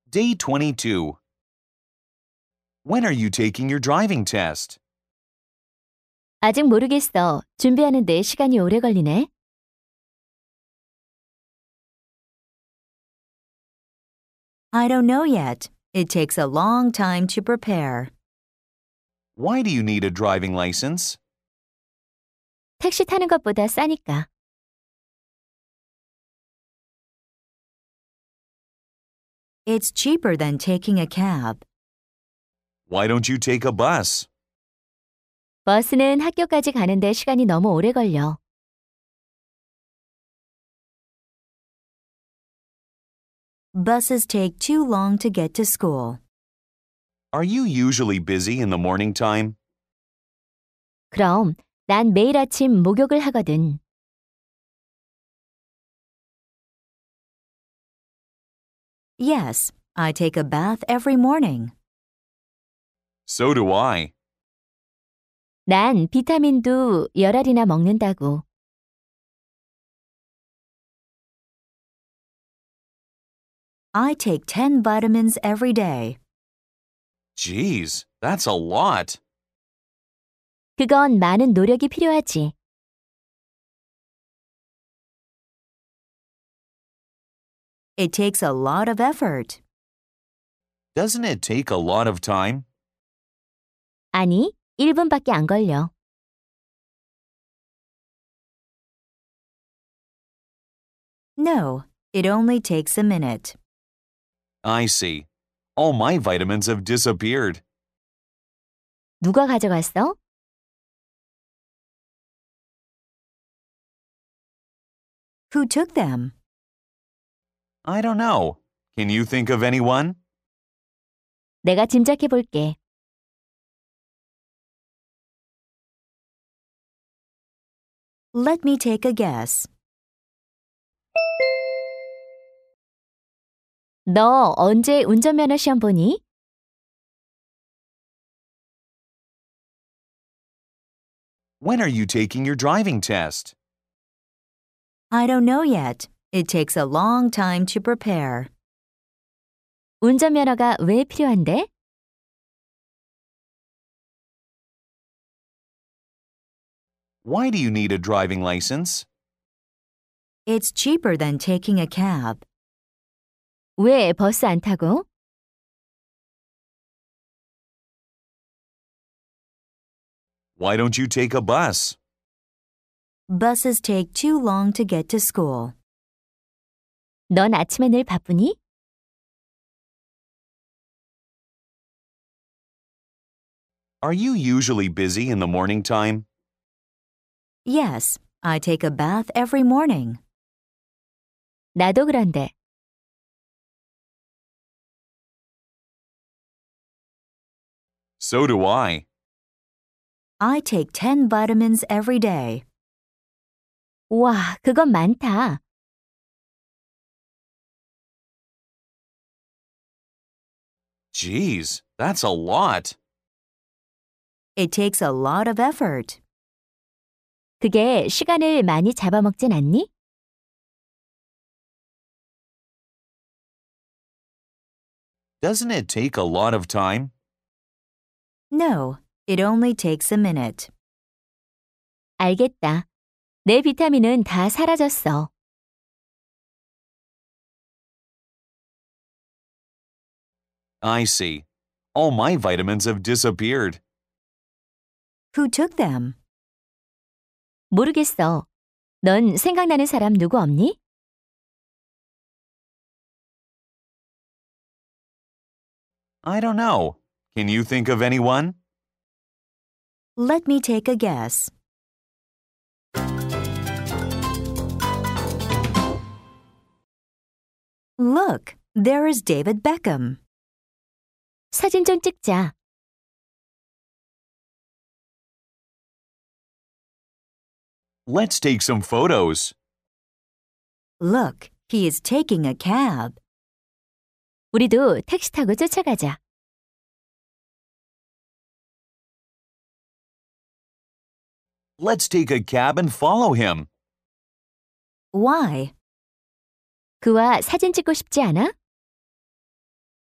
Day 22. When are you taking your driving test? 아직 모르겠어. 준비하는데 시간이 오래 걸리네. I don't know yet. It takes a long time to prepare. Why do you need a driving license? 택시 타는 것보다 싸니까. It's cheaper than taking a cab. Why don't you take a bus? 버스는 학교까지 가는데 시간이 너무 오래 걸려. Buses take too long to get to school. Are you usually busy in the morning time? 그럼 난 매일 아침 목욕을 하거든. Yes, I take a bath every morning. So do I. 난 비타민도 열알이나 먹는다고. I take 10 vitamins every day. Geez, that's a lot. 그건 많은 노력이 필요하지. It takes a lot of effort. Doesn't it take a lot of time? 아니, 1분밖에 안 걸려. No, it only takes a minute. I see. All my vitamins have disappeared. 누가 가져갔어? Who took them? I don't know. Can you think of anyone? 내가 짐작해 볼게. Let me take a guess. 너 언제 운전면허 시험 보니? When are you taking your driving test? I don't know yet. It takes a long time to prepare. 운전면허가 왜 필요한데? Why do you need a driving license? It's cheaper than taking a cab. 왜 버스 안 타고? Why don't you take a bus? Buses take too long to get to school. 넌 아침에 늘 바쁘니? Are you usually busy in the morning time? Yes, I take a bath every morning. 나도 그런데. So do I. I take 10 vitamins every day. 와, 그건 많다. Geez, that's a lot. It takes a lot of effort. 그게 시간을 많이 잡아먹진 않니? Doesn't it take a lot of time? No, it only takes a minute. 알겠다. 내 비타민은 다 사라졌어. I see. All my vitamins have disappeared. Who took them? 모르겠어. 넌 생각나는 사람 누구 없니? I don't know. Can you think of anyone? Let me take a guess. Look, there is David Beckham. 사진 좀 찍자. Let's take some photos. Look, he is taking a cab. 우리도 택시 타고 쫓아가자. Let's take a cab and follow him. Why? 그와 사진 찍고 싶지 않아?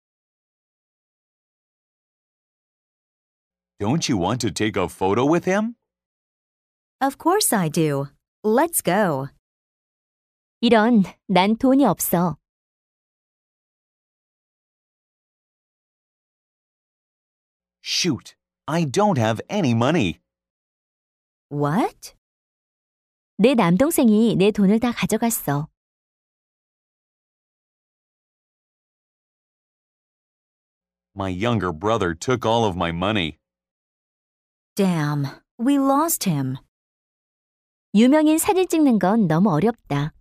Don't you want to take a photo with him? Of course I do. Let's go. 이런, 난 돈이 없어. Shoot, I don't have any money. What? 내 남동생이 내 돈을 다 가져갔어. My younger brother took all of my money. Damn, we lost him. 유명인 사진 찍는 건 너무 어렵다.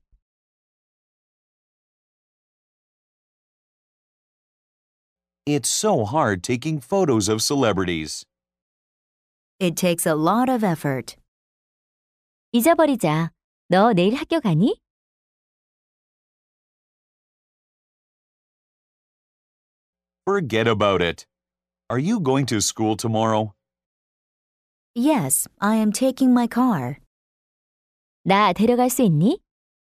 It's so hard taking photos of celebrities. It takes a lot of effort. 잊어버리자. 너 내일 학교 가니? Forget about it. Are you going to school tomorrow? Yes, I am taking my car. 나 데려갈 수 있니?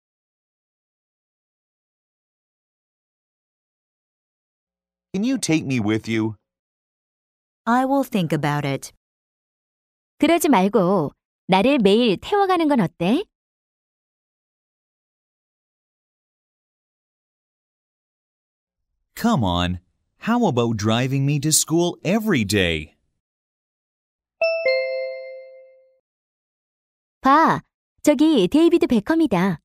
Can you take me with you? I will think about it. 그러지 말고 나를 매일 태워가는 건 어때? Come on. How about driving me to school every day? 봐, 저기 데이비드 베컴이다.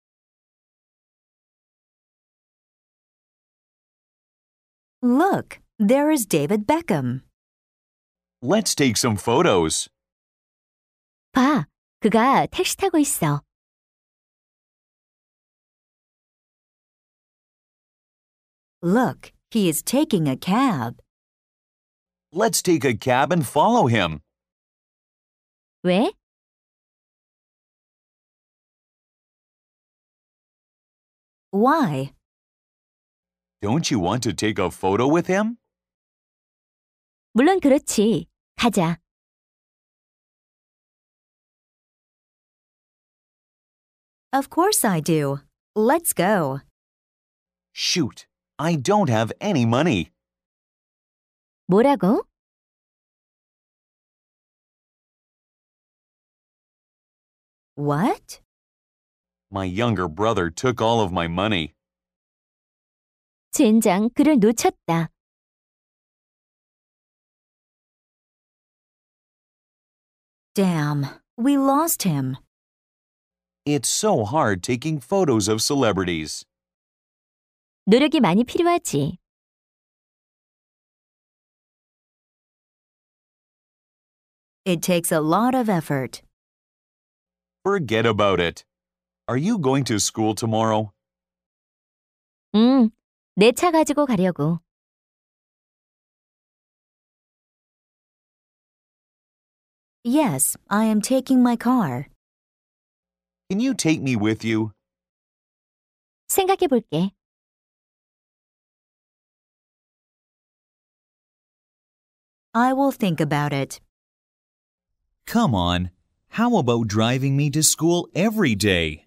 Look, there is David Beckham. Let's take some photos. 봐, 그가 택시 타고 있어. Look, he is taking a cab. Let's take a cab and follow him. 왜? Why? Don't you want to take a photo with him? 물론 그렇지. 가자. Of course I do. Let's go. Shoot, I don't have any money. 뭐라고? What? My younger brother took all of my money. 젠장, 그를 놓쳤다. Damn, we lost him. It's so hard taking photos of celebrities. 노력이 많이 필요하지. It takes a lot of effort. Forget about it. Are you going to school tomorrow? 내 차 가지고 가려고. Yes, I am taking my car. Can you take me with you? 생각해 볼게. I will think about it. Come on. How about driving me to school every day?